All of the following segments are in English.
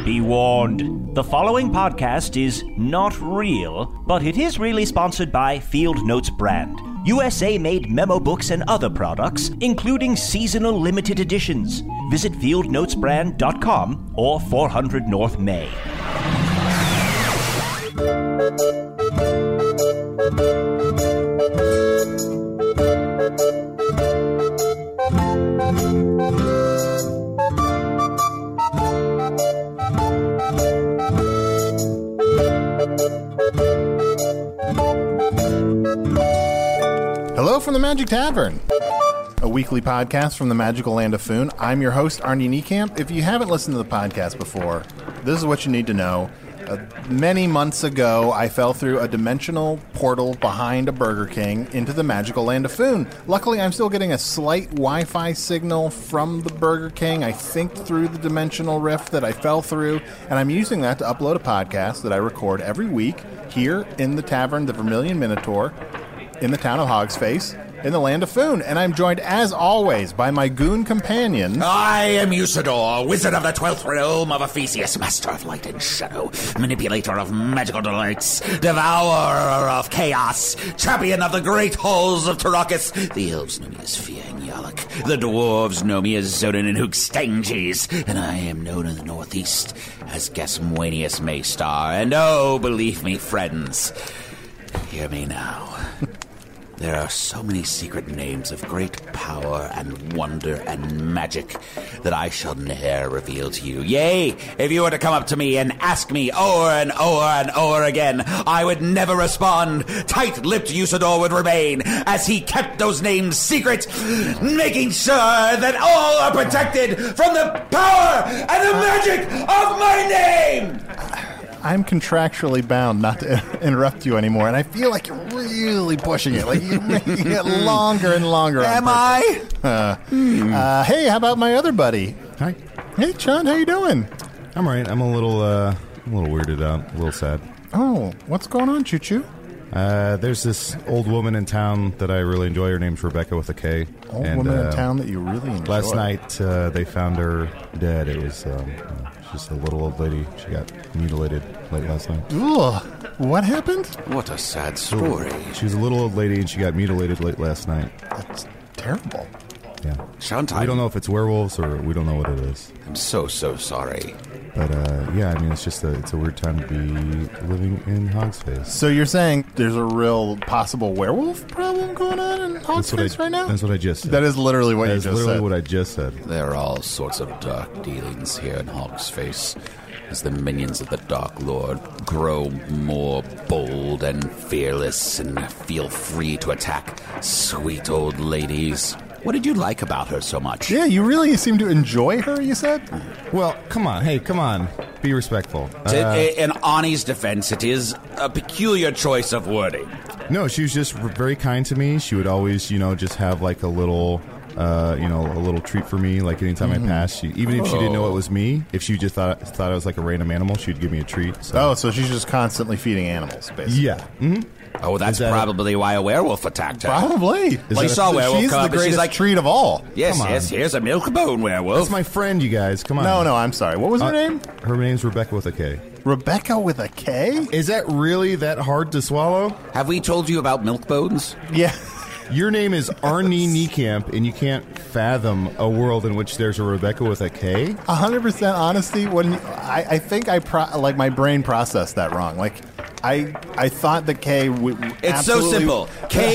Be warned, the following podcast is not real, but it is really sponsored by Field Notes brand. USA-made memo books and other products, including seasonal limited editions. Visit fieldnotesbrand.com or 400 North May. Hello from the Magic Tavern, a weekly podcast from the magical land of Foon. I'm your host, Arnie Niekamp. If you haven't listened to the podcast before, this is what you need to know. Many months ago, I fell through a dimensional portal behind a Burger King into the magical land of Foon. Luckily, I'm still getting a slight Wi-Fi signal from the Burger King, I think through the dimensional rift that I fell through, and I'm using that to upload a podcast that I record every week here in the tavern, the Vermilion Minotaur, in the town of Hogsface, in the land of Foon. And I'm joined, as always, by my goon companions. I am Usador, wizard of the 12th realm of Ephesius, master of light and shadow, manipulator of magical delights, devourer of chaos, champion of the great halls of Tarakas. The elves know me as Fiang Yalak, the dwarves know me as Zodan and Hookstanges, and I am known in the northeast as Gasmuenius Maystar. And oh, believe me, friends, hear me now. There are so many secret names of great power and wonder and magic that I shall ne'er reveal to you. Yea, if you were to come up to me and ask me o'er and o'er and o'er again, I would never respond. Tight-lipped Usador would remain, as he kept those names secret, making sure that all are protected from the power and the magic of my name! I'm contractually bound not to interrupt you anymore, and I feel like you're really pushing it. Like, you're making it longer and longer. Am I? Hey, how about my other buddy? Hi. Hey, Sean, how you doing? I'm all right. I'm a little weirded out, a little sad. Oh, what's going on, Choo-Choo? There's this old woman in town that I really enjoy. Her name's Rebecca with a K. Old woman in town that you really enjoy. Last night, they found her dead. It was just a little old lady. She got mutilated late last night. Ugh. What happened? What a sad story. She was a little old lady, and she got mutilated late last night. That's terrible. Yeah. Shantai. We don't know if it's werewolves or we don't know what it is. I'm so sorry. But, yeah, I mean, it's a weird time to be living in Hogsface. So you're saying there's a real possible werewolf problem going on in Hogsface right now? That's what I just said. That is literally what you just said. That's literally what I just said. There are all sorts of dark dealings here in Hogsface, as the minions of the Dark Lord grow more bold and fearless and feel free to attack sweet old ladies. What did you like about her so much? Yeah, you really seem to enjoy her, you said? Well, come on. Hey, come on. Be respectful. In Ani's defense, it is a peculiar choice of wording. No, she was just very kind to me. She would always, just have like a little, a little treat for me. Like anytime I passed, even if she didn't know it was me, if she just thought I was like a random animal, she'd give me a treat. So. Oh, so she's just constantly feeding animals, basically. Yeah. Mm-hmm. Oh, that's probably why a werewolf attacked her. Probably. She saw a werewolf she's come the up and greatest she's like, treat of all. Yes, here's a milk-bone werewolf. That's my friend, you guys. Come on. No, I'm sorry. What was her name? Her name's Rebecca with a K. Rebecca with a K? Is that really that hard to swallow? Have we told you about milk bones? Yeah. Your name is Arnie Niekamp, and you can't fathom a world in which there's a Rebecca with a K? 100% honesty. I think my brain processed that wrong. Like, I thought the K would. It's so simple.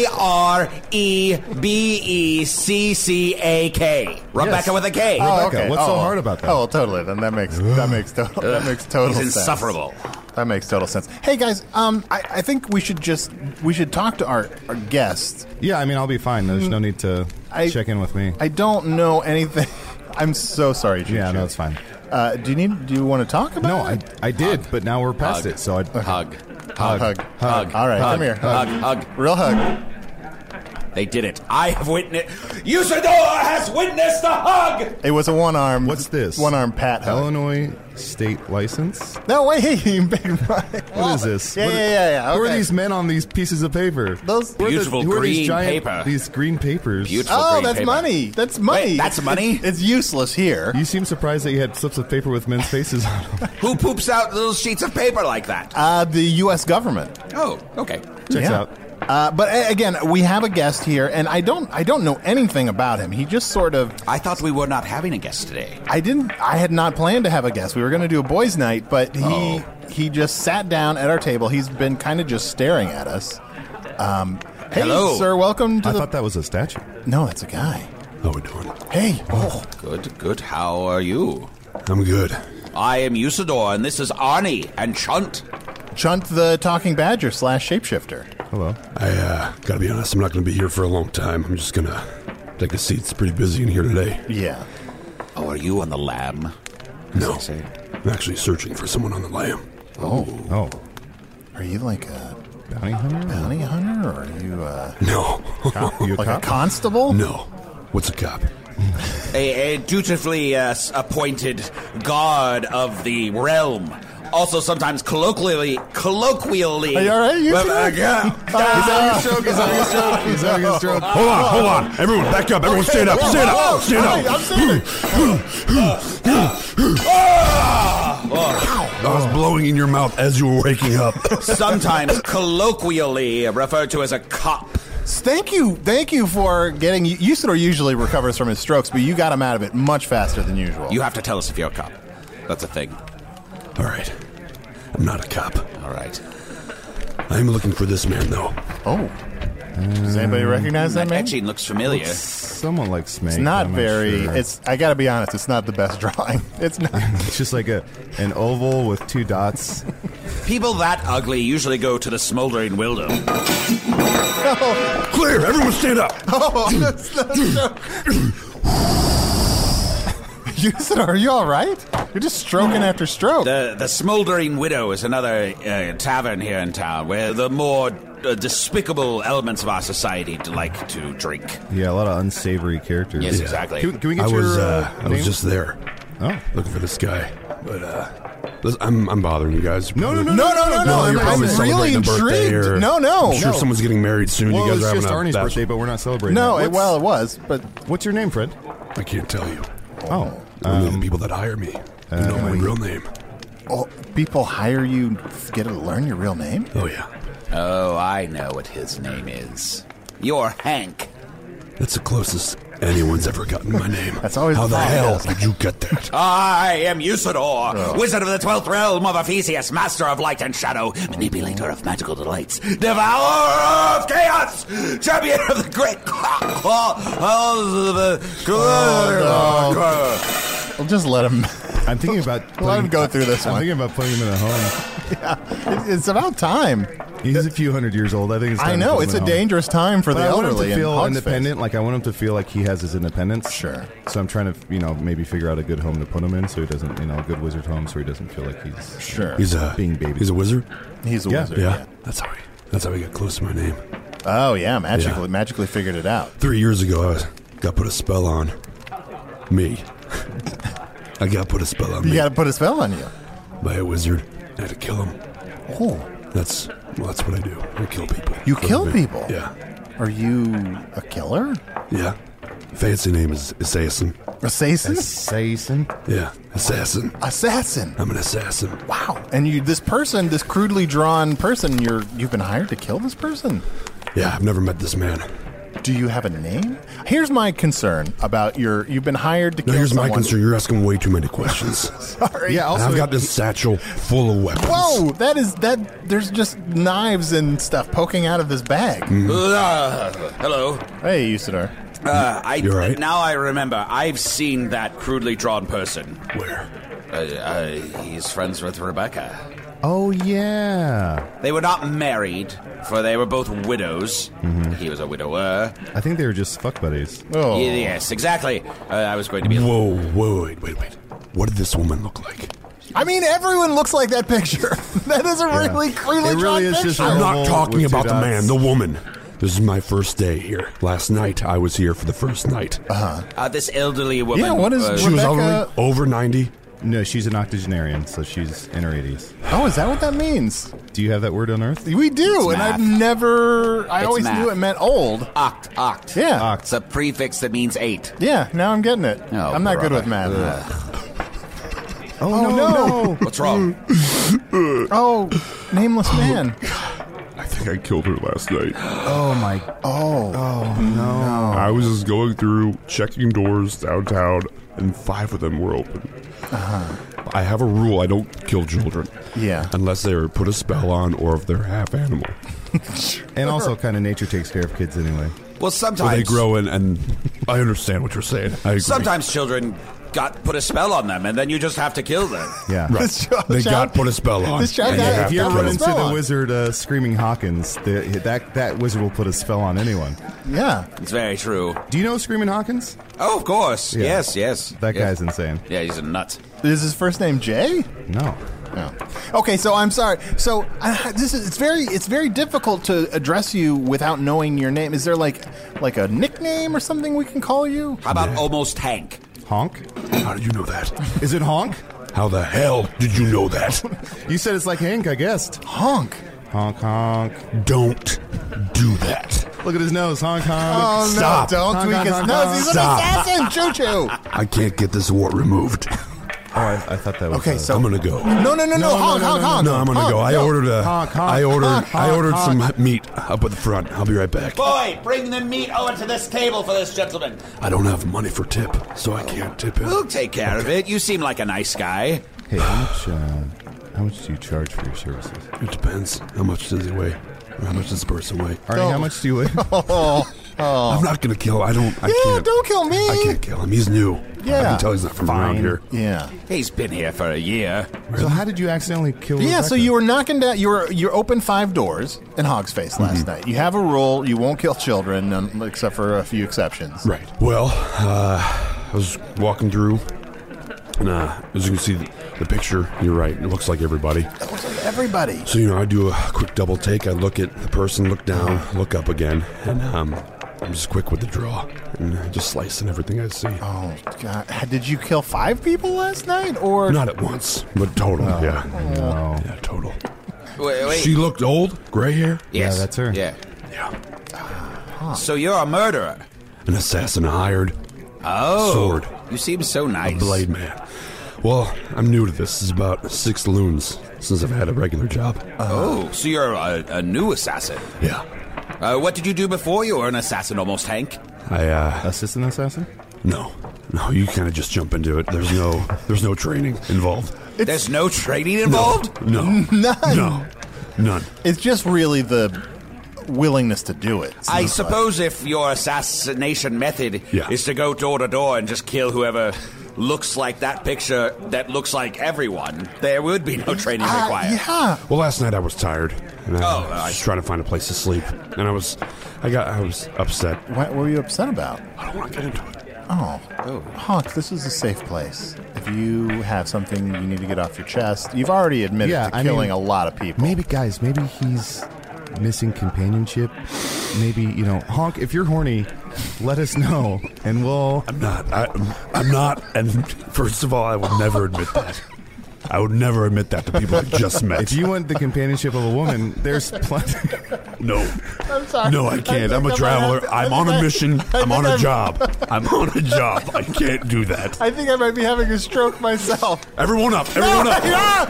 K-R-E-B-E-C-C-A-K. Rebecca with a K. Oh, okay. What's so hard about that? Oh, totally. Then that makes total He's sense. insufferable. That makes total sense. Hey guys, I think we should talk to our guests. Yeah, I mean, I'll be fine. There's no need to check in with me. I don't know anything. I'm so sorry, Gigi. Yeah, no, it's fine. Do you want to talk about No, it? I did, but now we're past it, so Hug. Hug. All right, come here. Hug. Real hug. They did it. I have witnessed. Usador has witnessed the hug! It was a one-arm. What's this? One-arm pat hug. Illinois state license? No, wait. What is this? Yeah. Who are okay. these men on these pieces of paper? Those Beautiful who are these green giant, paper. These green papers. Beautiful Oh, green that's paper. money. That's money. Wait, that's money? It's useless here. You seem surprised that you had slips of paper with men's faces on them. Who poops out little sheets of paper like that? The U.S. government. Oh, okay. Checks Yeah. out. But again, we have a guest here, and I don't know anything about him. He just sort of. I thought we were not having a guest today. I had not planned to have a guest. We were going to do a boys' night, but he just sat down at our table. He's been kind of just staring at us. Hey, Hello. sir, welcome to I the. thought that was a statue. No, that's a guy. How we doing? Hey. Oh. Good. How are you? I'm good. I am Usador, and this is Arnie and Chunt. Chunt the talking badger / shapeshifter. Hello. I gotta be honest, I'm not gonna be here for a long time. I'm just gonna take a seat. It's pretty busy in here today. Yeah. Oh, are you on the lam? No, I'm actually searching for someone on the lam. Oh. Are you like a Bounty hunter? bounty hunter, or are you No. You a like cop? a constable? No. What's a cop? A dutifully appointed guard of the realm. Also, sometimes colloquially. Are you all right? You Well, sure? He's having a stroke. Hold on. Everyone, back up. Everyone stand up. Stand up. Stand Hey, up. I'm standing. I was blowing in your mouth as you were waking up. sometimes colloquially referred to as a cop. Thank you for getting. Usador usually recovers from his strokes, but you got him out of it much faster than usual. You have to tell us if you're a cop. That's a thing. All right. I'm not a cop. All right. I'm looking for this man, though. Oh, does anybody recognize that man? Etching looks familiar. Someone like Smeg. It's not I'm very. sure. It's. I gotta be honest. It's not the best drawing. It's not. It's just like an oval with two dots. People that ugly usually go to the smoldering willow. Clear. Everyone stand up. Oh, that's not a joke. Usador, are you all right? You're just stroking after stroke. The Smoldering Widow is another tavern here in town where the more despicable elements of our society like to drink. Yeah, a lot of unsavory characters. Yes, exactly. Can we get I your was name? just there. Oh. Looking for this guy. But, listen, I'm bothering you guys. No. No, you're I'm probably really celebrating a birthday intrigued. or- No. I'm sure someone's getting married soon. Well, you guys it's are just having Arnie's a birthday, but we're not celebrating. No, that. it was, but What's your name, Fred? I can't tell you. Oh. Only the people that hire me. You know my real name. oh, people hire you to get to learn your real name. Oh, yeah. Oh, I know what his name is. You're Hank. That's the closest anyone's ever gotten my name. That's always How the the thought, hell isn't it? did you get that? I am Usador, wizard of the 12th realm of Ephesius, master of light and shadow, manipulator of magical delights, devourer of chaos, champion of the great Well, just let him. I'm thinking about Let him go through this I'm one. thinking about putting him in a home. It's about time. He's a few hundred years old. I think it's time I to know put him it's in a home. dangerous time for But the I want him elderly to and feel Hogsface. independent. Like I want him to feel like he has his independence. Sure. So I'm trying to, maybe figure out a good home to put him in, so he doesn't, a good wizard home, so he doesn't feel like he's Sure. He's a being babied. He's a wizard. He's a Yeah. wizard. Yeah. That's how he got close to my name. Oh yeah, magically, Yeah. magically figured it out. 3 years ago, I got put a spell on me. I got put a spell on You me got to put a spell on you. by a wizard. I had to kill him. Oh, That's what I do. I kill people. You For a kill living. people? Yeah. are you a killer? Yeah. Fancy name is Assassin. Assassin? Assassin. Yeah. Assassin. Assassin. I'm an assassin. Wow. And this crudely drawn person, you've been hired to kill this person? Yeah, I've never met this man. Do you have a name? Here's my concern about you've been hired to Now, kill here's someone. my concern. You're asking way too many questions. Sorry. Yeah, And I've got this satchel full of weapons. Whoa, there's just knives and stuff poking out of this bag. Hello. Hey, Usador. You're right. Now I remember. I've seen that crudely drawn person. Where? He's friends with Rebecca. Oh yeah. They were not married, for they were both widows. He was a widower. I think they were just fuck buddies. Oh. Yes, exactly. I was going to be... Whoa, wait. What did this woman look like? I mean, everyone looks like that picture. That is a really crudely It drawn really is picture. just I'm oval not talking with two about the dots. man, the woman. This is my first day here. Last night, I was here for the first night. This elderly woman. Yeah, what is She was Rebecca? over 90. No, she's an octogenarian, so she's in her 80s. Oh, is that what that means? Do you have that word on Earth? We do, It's and I've math. never. I It's always math. knew it meant old. Oct. Yeah. It's a prefix that means 8. Yeah, now I'm getting it. Oh, I'm not good with brother. math. Oh, no. What's wrong? Oh, nameless man. I think I killed her last night. Oh, my. Oh, No. I was just going through, checking doors downtown, and 5 of them were open. I have a rule: I don't kill children. Yeah. Unless they put a spell on, or if they're half animal. And also, kind of nature takes care of kids anyway. Well, sometimes Or they grow in, and I understand what you're saying. I agree. Sometimes children put a spell on them, and then you just have to kill them. Yeah. This child- They got put a spell on. This child and you got- have If to you ever kill run them. into spell the on. wizard Screaming Hawkins, that wizard will put a spell on anyone. Yeah. It's very true. Do you know Screaming Hawkins? Oh, of course. Yeah. Yes. That Yes. guy's insane. Yeah, he's a nut. Is his first name Jay? No. No. Okay, so I'm sorry. So it's very difficult to address you without knowing your name. Is there like a nickname or something we can call you? How about Almost Hank? Honk? How did you know that? Is it Honk? How the hell did you know that? You said it's like Hank, I guessed. Honk. Honk, honk. Don't do that. Look at his nose. Honk, honk. Oh no! Stop. Don't Honk, tweak honk, his honk, nose. honk. He's an Stop. assassin. Choo choo. I can't get this wart removed. Oh, I thought that was Okay, so I'm gonna go. no. Honk. No, I'm gonna go. I ordered Honk, honk, I ordered honk, I ordered honk. some meat up at the front. I'll be right back. Boy, bring the meat over to this table for this gentleman. I don't have money for tip, so I can't tip him. We'll take care of it. You seem like a nice guy. Hey, how much do you charge for your services? It depends. How much does he weigh? Or how much does this person weigh? Arnie, how much do you weigh? I'm not gonna kill him. I can't. Don't kill me. I can't kill him. He's new. Yeah. I can tell he's not from around Fine. here. Yeah. He's been here for a year. So how did you accidentally kill Yeah, Rebecca? so you were knocking down. You opened 5 doors in Hog's Face last night. You have a rule: you won't kill children, except for a few exceptions. Right. Well, I was walking through, and as you can see the picture, you're right. It looks like everybody. Everybody. So, I do a quick double take. I look at the person, look down, look up again, and I'm just quick with the draw and just slicing everything I see. Oh God! Did you kill 5 people last night, or Not at once, but total. Yeah. No. Yeah, total. Wait. She looked old, gray hair. Yes. Yeah, that's her. Yeah. Yeah. So you're a murderer. An assassin hired. Oh. Sword. You seem so nice. A blade man. Well, I'm new to this. This is about 6 loons since I've had a regular job. Oh, so you're a new assassin. Yeah. What did you do before you were an assassin, Almost Hank? I Assistant assassin? no, you kind of just jump into it. There's no training involved. There's no training involved? No, none? none. It's just really the willingness to do it. I seems like. suppose if your assassination method Yeah. is to go door to door and just kill whoever looks like that picture that looks like everyone, there would be no training required. Yeah. Well, last night I was tired, and I Oh, was just trying to find a place to sleep, and I was upset. What were you upset about? I don't want to get into it. Oh. Honk, this is a safe place. If you have something you need to get off your chest, you've already admitted Yeah, to I killing mean, a lot of people. Maybe he's missing companionship. Maybe, Honk, if you're horny, let us know, and we'll... I'm not. And first of all, I would never admit that. I would never admit that to people I just met. If you want the companionship of a woman, there's plenty... No. I'm sorry. No, I can't. think I'm I a might traveler. have to- I'm on a mission. I'm on a I'm- job. I'm on a job. I can't do that. I think I might be having a stroke myself. Everyone up. Everyone up.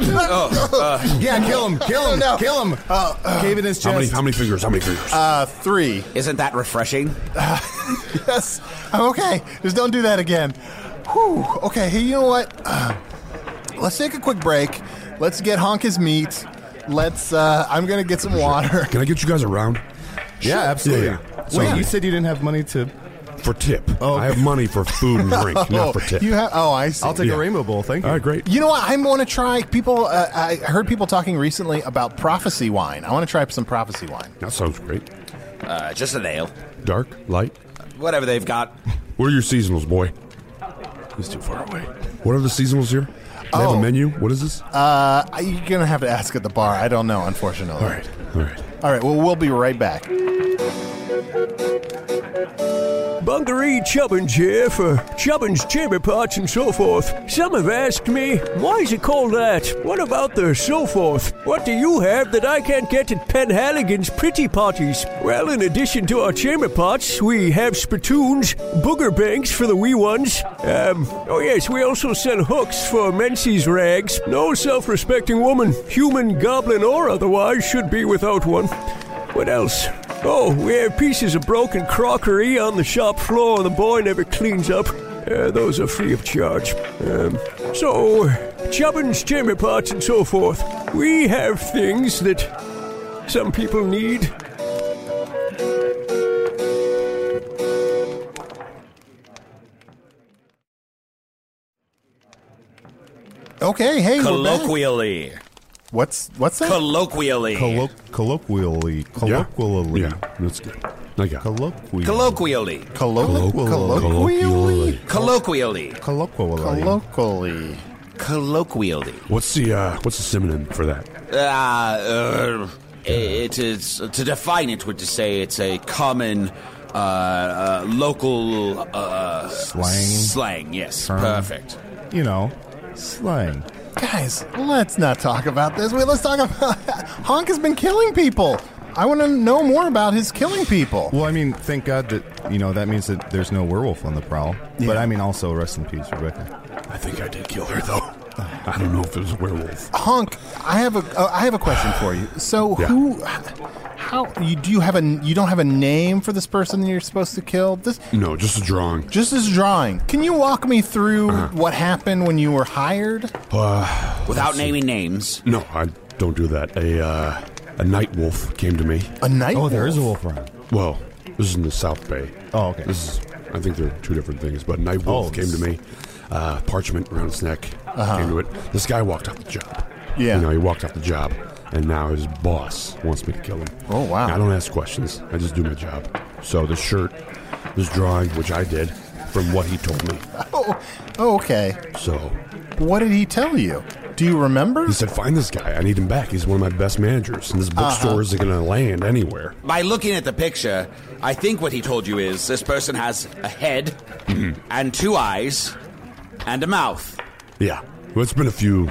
Yeah, kill him! Kill him! No. Kill him! Cave in his How many chest. fingers? How many fingers? 3. Isn't that refreshing? Yes. I'm okay. Just don't do that again. Whew. Okay, hey, you know what? Let's take a quick break. Let's get Honk his meat. I'm going to get some water. Can I get you guys around? Yeah, absolutely. Yeah. Wait, you said you didn't have money to... For tip. Oh, okay. I have money for food and drink, not for tip. I see. I'll take Yeah. a rainbow bowl, thank you. All right, great. You know what? I want to try people. I heard people talking recently about prophecy wine. I want to try some prophecy wine. That sounds great. Just an ale. Dark, light. Whatever they've got. What are your seasonals, boy? He's too far away. What are the seasonals here? They have Oh. a menu. What is this? You're gonna have to ask at the bar. I don't know, unfortunately. All right. All right. Well, we'll be right back. Bungaree Chubbins here for Chubbins Chamber Pots and so forth. Some have asked me, why is it called that? What about the so forth? What do you have that I can't get at Penhaligon's Pretty Potties? Well, in addition to our chamber pots, we have spittoons, booger banks for the wee ones. Oh yes, we also sell hooks for Menzies rags. No self-respecting woman, human, goblin, or otherwise, should be without one. What else? Oh, we have pieces of broken crockery on the shop floor the boy never cleans up. Those are free of charge. So, Chubbins, chamber pots, and so forth. We have things that some people need. Okay, hey, we're back. Colloquially. What's that? Colloquially. Colloquially. Yeah, that's good. I got it. Colloquially. Colloquially. Colloquially. Colloquially. Colloquially. Colloquially. What's the synonym for that? It is, to define it would to say it's a common local slang, yes. Term. Perfect. You know, slang. Guys, let's not talk about this. Wait, let's talk about... Honk has been killing people. I want to know more about his killing people. Well, I mean, thank God that, that means that there's no werewolf on the prowl. Yeah. But I mean, also, rest in peace, Rebecca. I think I did kill her, though. I don't know if it was a werewolf. Honk, I have a question for you. So you don't have a name for this person that you're supposed to kill? No, just a drawing. Just this drawing. Can you walk me through what happened when you were hired? Without naming names. No, I don't do that. A night wolf came to me. A night wolf? Oh, there is a wolf around. Well, this is in the South Bay. Oh, okay. I think they're two different things, but night wolf came to me. Parchment around his neck. Came to it. This guy walked off the job. Yeah. He walked off the job, and now his boss wants me to kill him. Oh, wow. I don't ask questions. I just do my job. So this shirt, this drawing, which I did, from what he told me. Oh, okay. So what did he tell you? Do you remember? He said, find this guy. I need him back. He's one of my best managers, and this bookstore isn't going to land anywhere. By looking at the picture, I think what he told you is this person has a head and two eyes and a mouth. Yeah. Well, it's been a few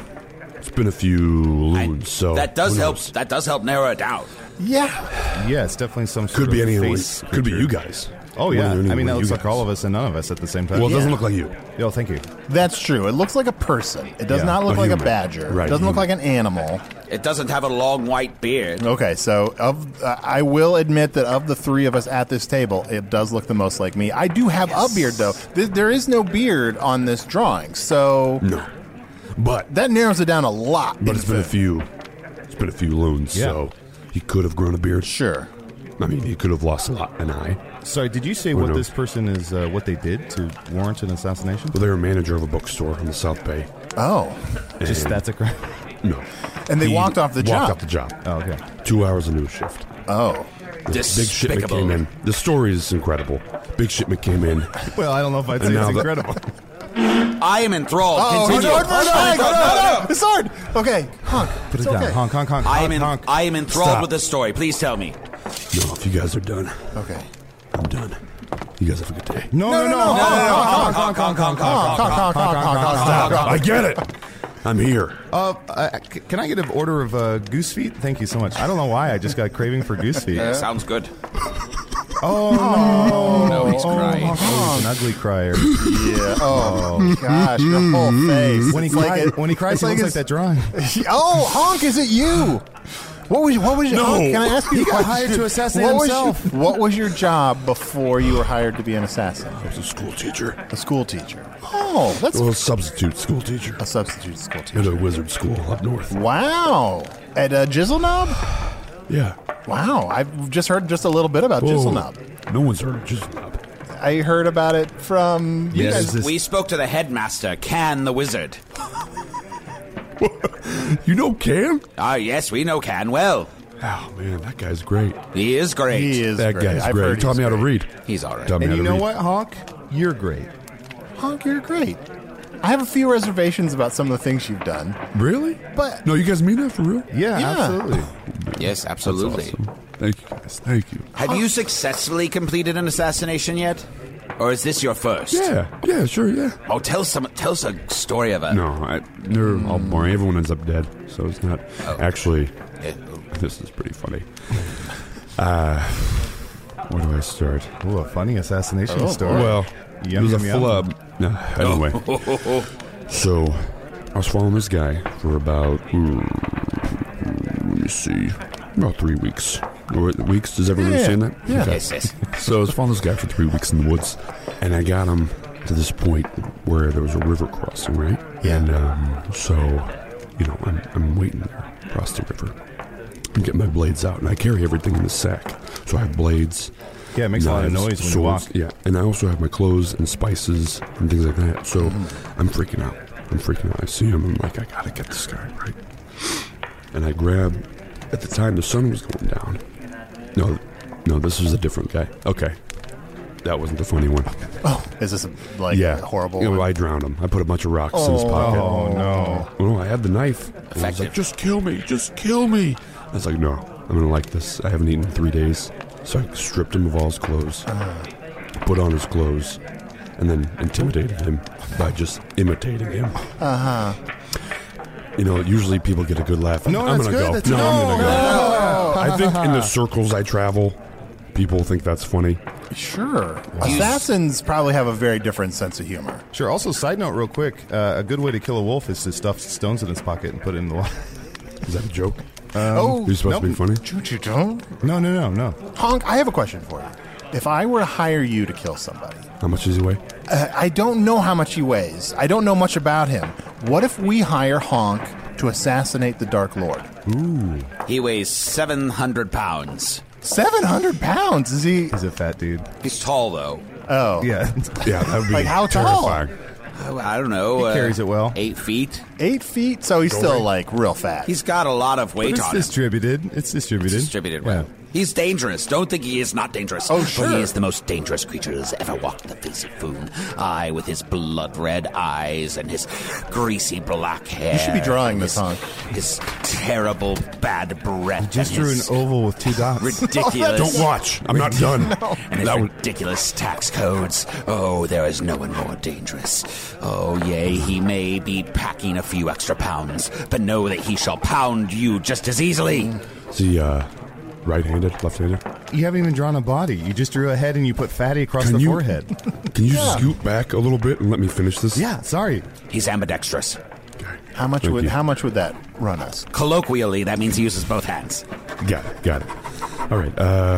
loons, so that does help. That does help narrow it down. Yeah. Yeah, it's definitely some sort Could be of anyone. face Could be creature. you guys. Oh, yeah. One of I mean, that you looks like guys. all of us and none of us at the same time. Well, it doesn't look like you. Yo, thank you. That's true. It looks like a person. It does Yeah. not look A like a human. badger. Right, It doesn't look like human. an animal. It doesn't have a long white beard. Okay, so I will admit that of the three of us at this table, it does look the most like me. I do have a beard, though. There is no beard on this drawing, so No. But that narrows it down a lot. it's been a few. It's been a few loons, Yeah. so he could have grown a beard. Sure. I mean, he could have lost an eye. Sorry, did you say Who what knows? this person is, what they did to warrant an assassination? Well, they were a manager of a bookstore in the South Bay. Oh. Just that's a crime. No. And they He walked off the job. Walked off the job. Oh, okay. 2 hours into his shift. Oh. This big shipment Despicable. came in. The story is incredible. Big shipment came in. Well, I don't know if I'd say And it's now the- incredible. I am enthralled. Oh, Continue. no. It's hard. Okay. Honk. Put It's it down. okay. Honk, honk, honk, I honk. am enthralled Stop. with this story. Please tell me. No, if you guys are done, Okay. I'm done. You guys have a good day. No. Honk, honk, honk, honk, honk, honk, honk. I get it. I'm here. Can I get an order of goose feet? Thank you so much. I don't know why. I just got a craving for goose feet. Sounds good. Oh, No, he's crying. Oh, he's an ugly crier. Yeah. Oh, gosh. Your whole face. When he It's like cries, it- when he cries, it's he looks like his- that drawing. Oh, Honk, is it you? What was your No. Honk, can I ask you He a got question? hired to assassinate What was himself. what was your job before you were hired to be an assassin? I was a school teacher. A school teacher. Oh, that's Well, a substitute school teacher. a substitute school teacher. At a wizard school up north. Wow. At Jizzle Knob? Yeah. Wow. I've just heard just a little bit about Jizzle Knob. No one's heard of Jizzle Knob. I heard about it from you Yes. guys. This- We spoke to the headmaster, Can the Wizard. You know Cam? Ah, yes, we know Can well. Oh, man, that guy's great. He is great. He is That great. guy's I've great. heard He taught he's me how to great. read. He's all right. Taught me And how you to know read. what, Honk? You're great. Honk, you're great. I have a few reservations about some of the things you've done, Really? but No, you guys mean that for real? Yeah, Yeah. absolutely. Yes, absolutely. Awesome. Thank you, guys. Thank you. Have you successfully completed an assassination yet? Or is this your first? Yeah, sure, yeah. Oh, tell us a story of it. No, they're all boring. Everyone ends up dead, so it's not. Actually, this is pretty funny. Where do I start? Ooh, a funny assassination story. Well, Yum, there's yum, a yum. flub. No, anyway. So, I was following this guy for about, let me see, about 3 weeks. Weeks? Does everyone understand that? Yeah. Okay. Yes. So I was following this guy for 3 weeks in the woods, and I got him to this point where there was a river crossing, right? Yeah. And so, I'm waiting there across the river. I'm getting my blades out, and I carry everything in the sack. So I have blades. Yeah, it makes a lot of noise when you walk. Yeah, and I also have my clothes and spices and things like that. So I'm freaking out. I see him. I'm like, I gotta get this guy, right? And I grab. At the time, the sun was going down. No, this was a different guy. Okay, that wasn't the funny one. Oh, is this horrible? I drowned him. I put a bunch of rocks in his pocket. Oh, no. Well, I had the knife. And I was like, just kill me. I was like, no, I'm gonna like this. I haven't eaten in 3 days. So I stripped him of all his clothes, put on his clothes, and then intimidated him by just imitating him. Usually people get a good laugh. No, I'm that's gonna good. go. That's No, good. I'm gonna go. I think in the circles I travel, people think that's funny. Sure. Assassins probably have a very different sense of humor. Sure. Also, side note real quick, a good way to kill a wolf is to stuff stones in his pocket and put it in the water. Is that a joke? You're supposed to be funny? No. Honk, I have a question for you. If I were to hire you to kill somebody, How much does he weigh? I don't know how much he weighs. I don't know much about him. What if we hire Honk to assassinate the Dark Lord? Ooh. He weighs 700 pounds. 700 pounds? Is he? He's a fat dude. He's tall, though. Oh. Yeah. Yeah, that would be Like, how tall? terrifying. I don't know. He carries it well. 8 feet. 8 feet? So he's still, real fat. He's got a lot of weight It's on him. distributed. It's distributed. Distributed well. He's dangerous. Don't think he is not dangerous. Oh, sure. But he is the most dangerous creature that has ever walked the face of Foon. Aye, with his blood-red eyes and his greasy black hair. You should be drawing and this, Honk. His terrible bad breath. Just and drew an his oval with 2 dots. ridiculous. Don't watch. I'm not done. And his ridiculous tax codes. Oh, there is no one more dangerous. Oh, yea, he may be packing a few extra pounds, but know that he shall pound you just as easily. Is he right-handed, left-handed? You haven't even drawn a body. You just drew a head and you put fatty across Can the you- forehead. Can you scoot back a little bit and let me finish this? Yeah, sorry. He's ambidextrous. Okay. How much Thank would you. that run us? Colloquially, that means he uses both hands. Got it. All right.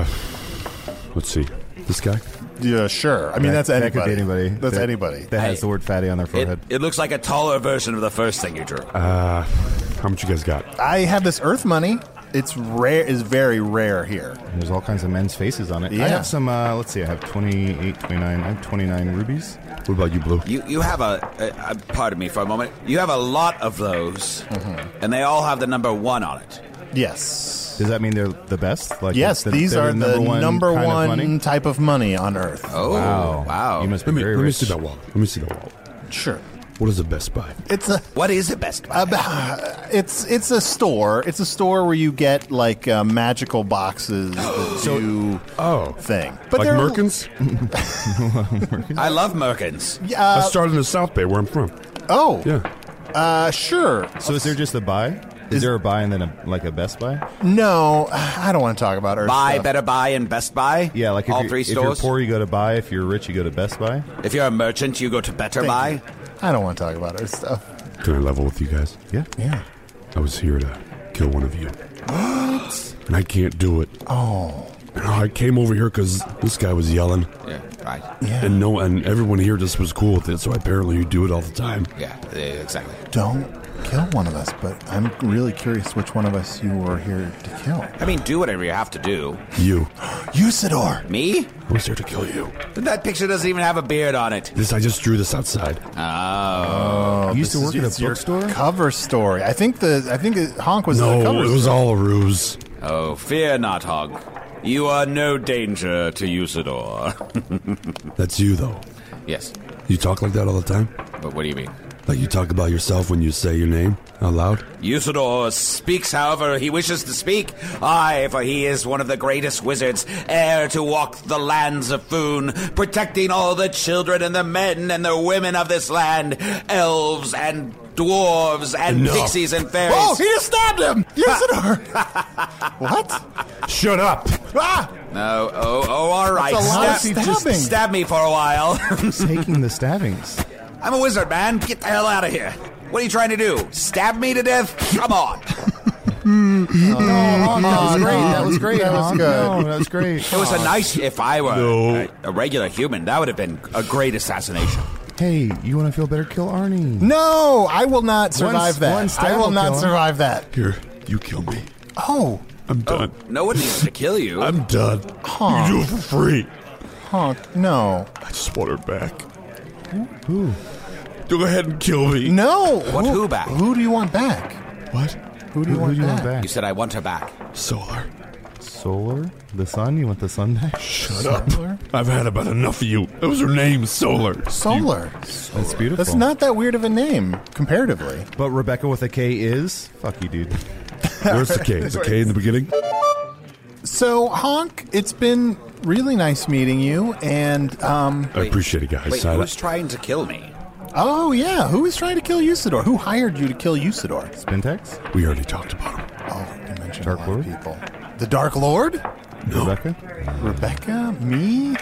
Let's see. This guy? Yeah, sure. I mean, that's That anybody. could be anybody. That's anybody. That has the word fatty on their forehead. It looks like a taller version of the first thing you drew. How much you guys got? I have this earth money. It's rare. Is very rare here. There's all kinds of men's faces on it. Yeah. I have some, let's see, I have 28, 29, I have 29 rubies. What about you, Blue? You have pardon me for a moment. You have a lot of those, and they all have the number 1 on it. Yes. Does that mean they're the best? Like Yes, these they're are the number kind of one money? type of money on Earth. Oh, wow. You must be Let very me rich. see that wall. Let me see that wall. Sure. What is a Best Buy? It's a What is it, Best Buy? it's a store. It's a store where you get like magical boxes that do thing. But Like they're- Merkins? I love Merkins. I started in the South Bay, where I'm from. Oh, Yeah. sure. So is there just a buy? Is there a buy and then a Best Buy? No, I don't want to talk about Earth Buy, stuff. Better Buy, and Best Buy? Yeah, like if all you're, 3 if stores? you're poor, you go to buy. If you're rich, you go to Best Buy. If you're a merchant, you go to Better Thank Buy? you. I don't want to talk about Earth stuff. Can I level with you guys? Yeah. Yeah. I was here to kill one of you. What? And I can't do it. Oh. And I came over here because this guy was yelling. Yeah, right. Yeah. And everyone here just was cool with it, so apparently you do it all the time. Yeah, exactly. Don't kill one of us, but I'm really curious which one of us you were here to kill. I mean, do whatever you have to do. You. Usador! Me? I was here to kill you. But that picture doesn't even have a beard on it. I just drew this outside. Oh. You used to work at It's a your bookstore? cover story. I think Honk was the No, cover it was story. all a ruse. Oh, fear not, Hog. You are no danger to Usador. That's you, though. Yes. You talk like that all the time? But what do you mean? Like you talk about yourself when you say your name out loud? Usador speaks however he wishes to speak. Aye, for he is one of the greatest wizards e'er to walk the lands of Foon, protecting all the children and the men and the women of this land, elves and dwarves and pixies and fairies. Oh, he just stabbed him! Usador! What? Shut up! Ah! No, all right. That's a lot of stabbing. Stab me for a while. Taking the stabbings. I'm a wizard, man. Get the hell out of here. What are you trying to do? Stab me to death? Come on. That was great. That was good. No, that was great. It was a nice... If I were a regular human, that would have been a great assassination. Hey, you want to feel better? Kill Arnie. No, I will not survive One that. stab I will will not kill him. survive that. Here, you kill me. Oh, I'm done. No one needs to kill you. I'm done. You do it for free. no. I just want her back. Who? Go ahead and kill me. No. Who back? Who do you want back? What? Who do you want back? You said I want her back. Solar. Solar? The sun? You want the sun back? Shut up. I've had about enough of you. That was her name, Solar. Solar. That's beautiful. That's not that weird of a name, comparatively. But Rebecca with a K is? Fuck you, dude. Where's the K? Is the K in the beginning? So, Honk, it's been really nice meeting you, and, I appreciate it, guys. Wait, who's trying to kill me? oh, yeah, who is trying to kill Usador? Who hired you to kill Usador? Spintex? We already talked about him. Oh, you mentioned Dark a lot of Lord? people. The Dark Lord? No. Rebecca? Rebecca? Me?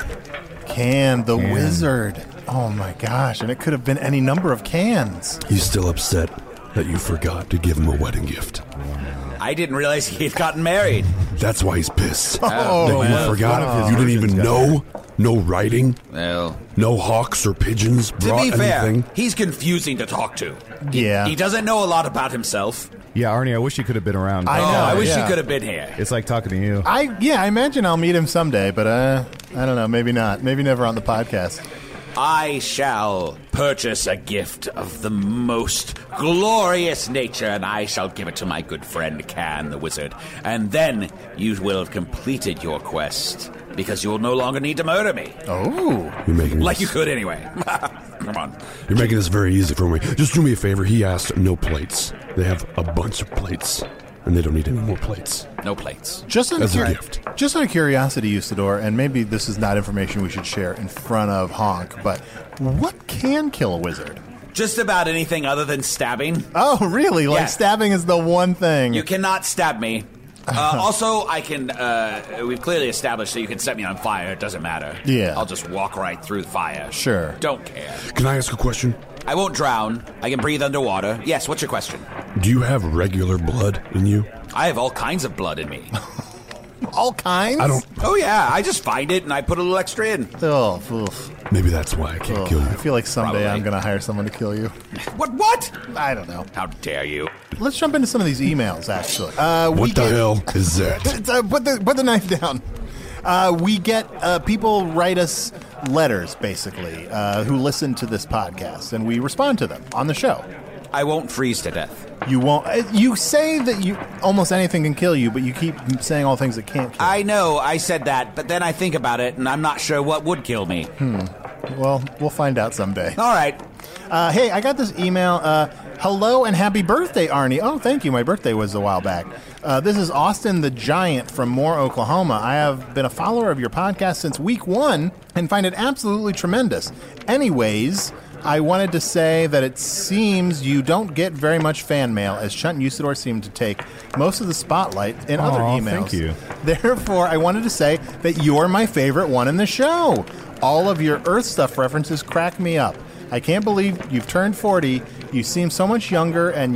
Can, the wizard. Oh, my gosh, and it could have been any number of cans. He's still upset that you forgot to give him a wedding gift. I didn't realize he had gotten married. That's why he's pissed. Oh, that you forgot. You didn't even know. No writing. Well, No hawks or pigeons to brought be fair, anything. he's confusing to talk to. Yeah. He doesn't know a lot about himself. Yeah, Arnie, I wish you could have been around. I know. I wish yeah. he could have been here. It's like talking to you. I imagine I'll meet him someday, but I don't know, maybe not. Maybe never on the podcast. I shall purchase a gift of the most glorious nature, and I shall give it to my good friend Can the wizard. And then you will have completed your quest, because you'll no longer need to murder me. Oh. You're making Like this, you could anyway. Come on. You're making this very easy for me. Just do me a favor. He asked no plates. They have a bunch of plates, and they don't need any more plates. No plates. Just out of As a gift. Just out of curiosity, Usador, and maybe this is not information we should share in front of Honk, but what can kill a wizard? Just about anything other than stabbing. Oh, really? Like Yeah. stabbing is the one thing. You cannot stab me. Also, I can, we've clearly established that you can set me on fire. It doesn't matter. Yeah. I'll just walk right through the fire. Sure. Don't care. Can I ask a question? I won't drown. I can breathe underwater. Yes, what's your question? Do you have regular blood in you? I have all kinds of blood in me. All kinds? I don't. Oh, yeah. I just find it and I put a little extra in. Oh, oof. Maybe that's why I can't kill I you. feel like someday Probably. I'm going to hire someone to kill you. What? I don't know. How dare you? Let's jump into some of these emails, actually. What the hell is that? Put the knife down. We get people write us letters, basically, who listen to this podcast, and we respond to them on the show. I won't freeze to death. You won't. You say that you almost anything can kill you, but you keep saying all things that can't kill. I know I said that, but then I think about it, and I'm not sure what would kill me. Well, we'll find out someday. All right. Hey, I got this email. Hello and happy birthday, Arnie. Oh, thank you. My birthday was a while back. This is Austin the Giant from Moore, Oklahoma. I have been a follower of your podcast since week 1 and find it absolutely tremendous. Anyways, I wanted to say that it seems you don't get very much fan mail, as Chunt and Usador seem to take most of the spotlight in other emails. Thank you. Therefore, I wanted to say that you're my favorite one in the show. All of your Earth stuff references crack me up. I can't believe you've turned 40. You seem so much younger, and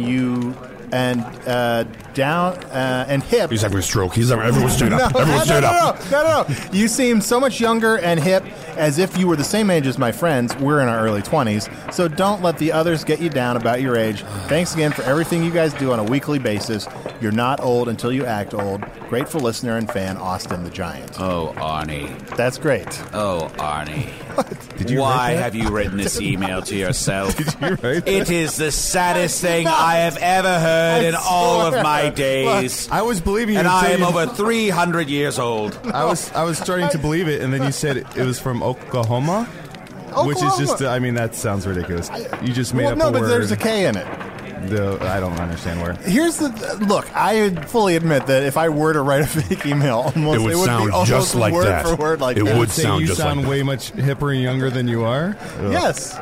hip. He's having a stroke. Everyone stand up. Everyone stand up. No. You seem so much younger and hip, as if you were the same age as my friends. We're in our early 20s, so don't let the others get you down about your age. Thanks again for everything you guys do on a weekly basis. You're not old until you act old. Grateful listener and fan, Austin the Giant. Oh, Arnie. That's great. Oh, Arnie. Did you Why write that? have you written this email to yourself? Did you write that? It is the saddest thing I have ever heard in all of my days. I was believing you. And I am until you- over 300 years old. I was starting to believe it, and then you said it was from Oklahoma. Which is just, that sounds ridiculous. You just made up a word. No, but there's a K in it. I don't understand where. Here's look. I fully admit that if I were to write a fake email, it would sound be just like word that. For word like it that. would sound you just sound like way that. much hipper and younger than you are. Ugh.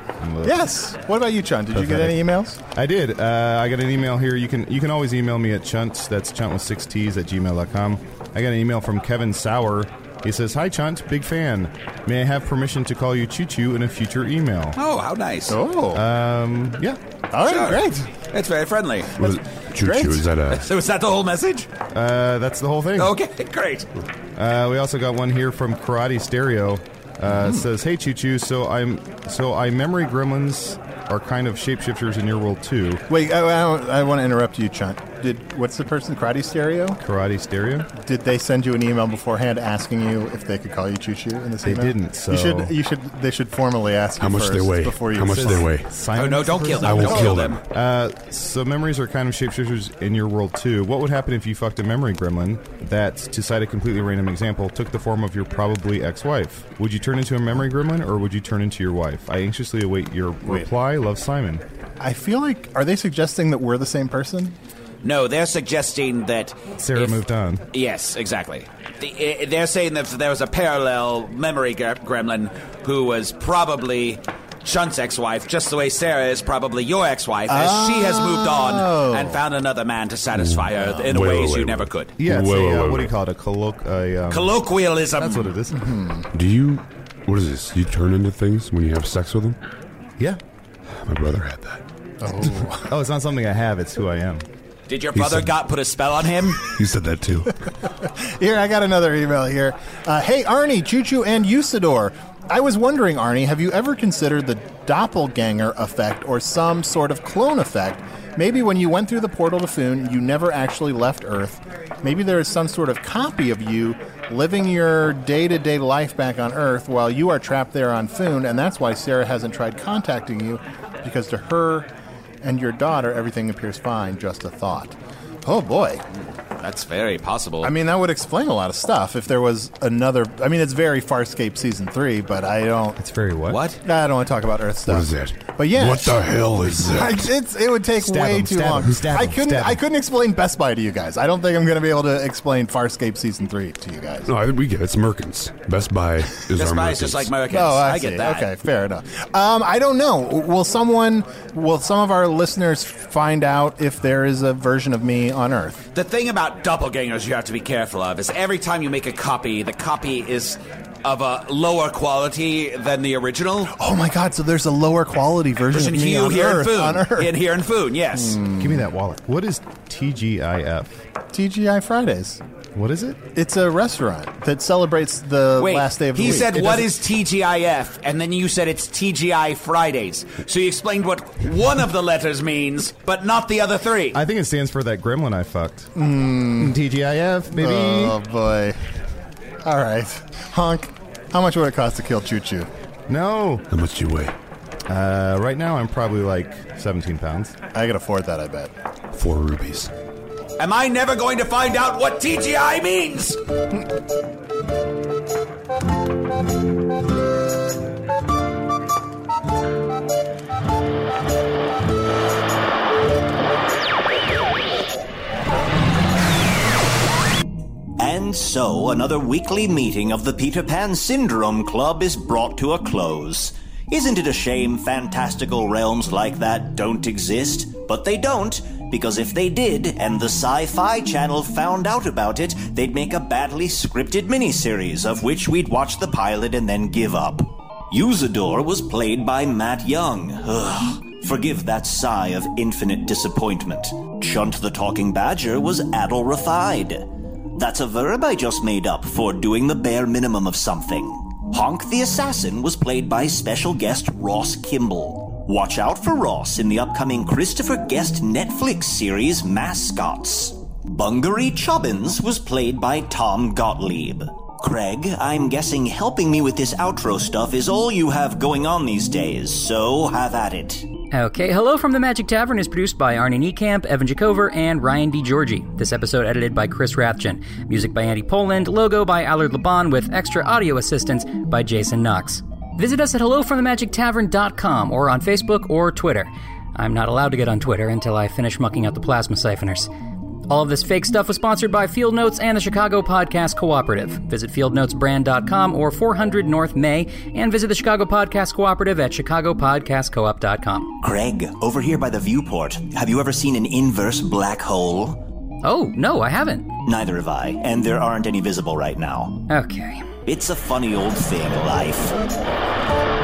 Yes. What about you, Chunt? Did you get any emails? I did. I got an email here. You can always email me at Chunt. That's Chunt with 6 T's at gmail.com. I got an email from Kevin Sauer. He says, "Hi, Chunt, big fan. May I have permission to call you Choo Choo in a future email?" Oh, how nice. Oh. Yeah. All right, Sure. great. It's very friendly. Choo Great. Choo, is that a... So is that the whole message? That's the whole thing. Okay, great. We also got one here from Karate Stereo. It says, "Hey, Choo Choo, so I memory gremlins are kind of shapeshifters in your world too." Wait, I want to interrupt you, Chunt. What's the person? Karate Stereo? Karate Stereo? Did they send you an email beforehand asking you if they could call you Choo Choo in this They email? didn't, so... They should formally ask you How much first they weigh? before you How much say- they weigh? Oh, no, don't kill them. I will Don't kill them. So memories are kind of shapeshifters in your world too. What would happen if you fucked a memory gremlin that, to cite a completely random example, took the form of your probably ex-wife? Would you turn into a memory gremlin or would you turn into your wife? I anxiously await your reply. Love, Simon. I feel like, are they suggesting that we're the same person? No, they're suggesting that... Sarah moved on. Yes, exactly. They're saying that there was a parallel memory gremlin who was probably Chunt's ex-wife, just the way Sarah is probably your ex-wife, as she has moved on and found another man to satisfy her in ways you never could. Yeah, it's Wait. what do you call it? Colloquialism. That's what it is. Do you... What is this? You turn into things when you have sex with them? Yeah. My brother had that. Oh, it's not something I have. It's who I am. Did your brother put a spell on him? You said that too. Here, I got another email here. Hey, Arnie, Choo Choo, and Usador. I was wondering, Arnie, have you ever considered the doppelganger effect or some sort of clone effect? Maybe when you went through the portal to Foon, you never actually left Earth. Maybe there is some sort of copy of you living your day-to-day life back on Earth while you are trapped there on Foon, and that's why Sarah hasn't tried contacting you, because to her and your daughter, everything appears fine, just a thought. Oh, boy. That's very possible. I mean, that would explain a lot of stuff if there was another... I mean, it's very Farscape Season 3, but I don't... It's very what? What? I don't want to talk about Earth stuff. What is that? But yeah... What the hell is that? It would take way too long. I couldn't explain Best Buy to you guys. I don't think I'm going to be able to explain Farscape Season 3 to you guys. No, I think we get it. It's Merkins. Best Buy is Best our Buy Merkins. is just like Merkins. Oh, I see. get that. Okay, fair enough. I don't know. Will some of our listeners find out if there is a version of me on Earth? The thing about doppelgangers you have to be careful of is every time you make a copy, the copy is of a lower quality than the original. Oh my God! So there's a lower quality version of me you on here Earth. in Foon. On Earth. Here in Foon, yes. Give me that wallet. What is TGIF? TGI Fridays. What is it? It's a restaurant that celebrates the Wait, last day of the he week. said, It what doesn't- is TGIF? And then you said it's TGI Fridays. So you explained what one of the letters means, but not the other three. I think it stands for that gremlin I fucked. TGIF, baby. Oh, boy. All right. Honk, how much would it cost to kill Choo Choo? No. How much do you weigh? Right now I'm probably like 17 pounds. I could afford that, I bet. 4 rupees. Am I never going to find out what TGI means? And so, another weekly meeting of the Peter Pan Syndrome Club is brought to a close. Isn't it a shame fantastical realms like that don't exist? But they don't, because if they did, and the Sci-Fi Channel found out about it, they'd make a badly scripted miniseries, of which we'd watch the pilot and then give up. Usador was played by Matt Young. Ugh. Forgive that sigh of infinite disappointment. Chunt the Talking Badger was Adol Rafide. That's a verb I just made up for doing the bare minimum of something. Honk the Assassin was played by special guest Ross Kimball. Watch out for Ross in the upcoming Christopher Guest Netflix series Mascots. Bungaree Chubbins was played by Tom Gottlieb. Craig, I'm guessing helping me with this outro stuff is all you have going on these days, so have at it. Okay, Hello from the Magic Tavern is produced by Arnie Niekamp, Evan Jacover, and Ryan D. Georgie. This episode edited by Chris Rathjen. Music by Andy Poland, logo by Allard Laban with extra audio assistance by Jason Knox. Visit us at hellofromthemagictavern.com or on Facebook or Twitter. I'm not allowed to get on Twitter until I finish mucking out the plasma siphoners. All of this fake stuff was sponsored by Field Notes and the Chicago Podcast Cooperative. Visit fieldnotesbrand.com or 400 North May, and visit the Chicago Podcast Cooperative at chicagopodcastcoop.com. Greg, over here by the viewport, have you ever seen an inverse black hole? Oh, no, I haven't. Neither have I, and there aren't any visible right now. Okay. It's a funny old thing, life.